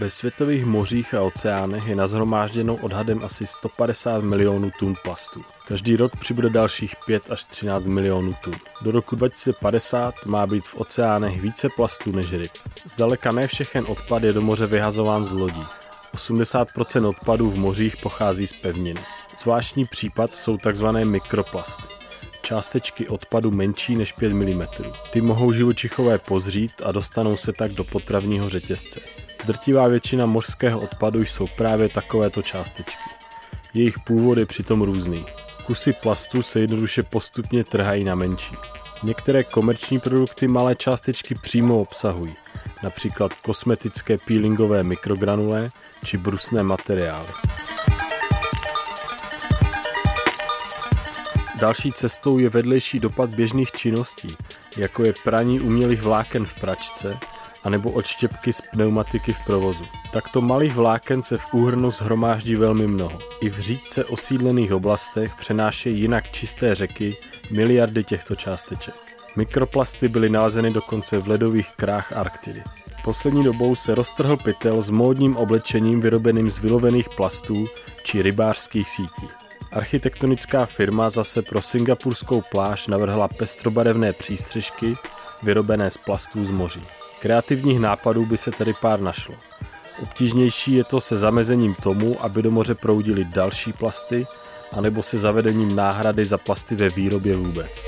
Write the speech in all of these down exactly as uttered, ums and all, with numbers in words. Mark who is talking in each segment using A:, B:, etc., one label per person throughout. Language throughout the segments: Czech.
A: Ve světových mořích a oceánech je nashromážděno odhadem asi sto padesát milionů tun plastu. Každý rok přibude dalších pět až třináct milionů tun. Do roku dva tisíce padesát má být v oceánech více plastů než ryb. Zdaleka ne všechen odpad je do moře vyhazován z lodí. osmdesát procent odpadů v mořích pochází z pevniny. Zvláštní případ jsou tzv. Mikroplasty. Částečky odpadu menší než pět milimetrů. Ty mohou živočichové pozřít a dostanou se tak do potravního řetězce. Drtivá většina mořského odpadu jsou právě takovéto částečky. Jejich původ je přitom různý. Kusy plastu se jednoduše postupně trhají na menší. Některé komerční produkty malé částečky přímo obsahují, například kosmetické peelingové mikrogranule či brusné materiály. Další cestou je vedlejší dopad běžných činností, jako je praní umělých vláken v pračce anebo odštěpky z pneumatiky v provozu. Takto malých vláken se v úhrnu shromáždí velmi mnoho. I v řídce osídlených oblastech přenášejí jinak čisté řeky miliardy těchto částeček. Mikroplasty byly nalezeny dokonce v ledových krách Arktidy. Poslední dobou se roztrhl pytel s módním oblečením vyrobeným z vylovených plastů či rybářských sítí. Architektonická firma zase pro singapurskou pláž navrhla pestrobarevné přístřešky vyrobené z plastů z moří. Kreativních nápadů by se tedy pár našlo. Obtížnější je to se zamezením tomu, aby do moře proudily další plasty, anebo se zavedením náhrady za plasty ve výrobě vůbec.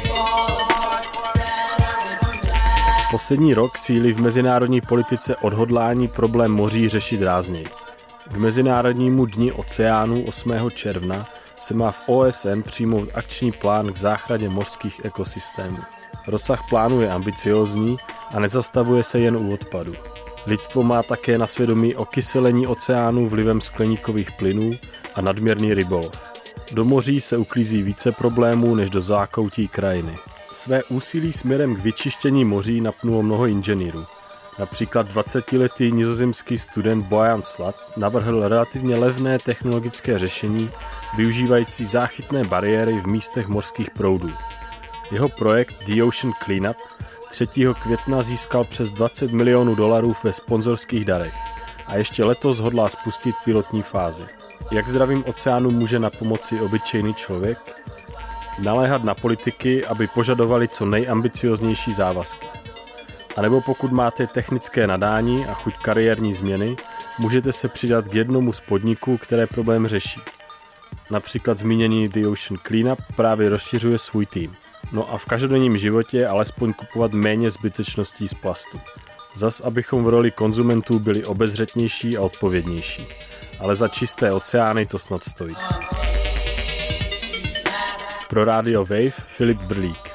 A: Poslední rok sílí v mezinárodní politice odhodlání problém moří řešit rázněji. K Mezinárodnímu dni oceánů osmého června se má v O S N přijmout akční plán k záchraně mořských ekosystémů. Rozsah plánu je ambiciózní a nezastavuje se jen u odpadu. Lidstvo má také na svědomí okyselení oceánů vlivem skleníkových plynů a nadměrný rybolov. Do moří se uklízí více problémů než do zákoutí krajiny. Své úsilí směrem k vyčištění moří napnulo mnoho inženýrů. Například dvacetiletý nizozemský student Bojan Slat navrhl relativně levné technologické řešení využívající záchytné bariéry v místech mořských proudů. Jeho projekt The Ocean Cleanup třetího května získal přes dvacet milionů dolarů ve sponzorských darech a ještě letos hodlá spustit pilotní fázi. Jak zdravým oceánům může na pomoci obyčejný člověk? Naléhat na politiky, aby požadovali co nejambicioznější závazky. A nebo pokud máte technické nadání a chuť kariérní změny, můžete se přidat k jednomu z podniků, které problém řeší. Například zmíněný The Ocean Cleanup právě rozšiřuje svůj tým. No a v každodenním životě alespoň kupovat méně zbytečností z plastu. Zas abychom v roli konzumentů byli obezřetnější a odpovědnější. Ale za čisté oceány to snad stojí. Pro Radio Wave Filip Brlík.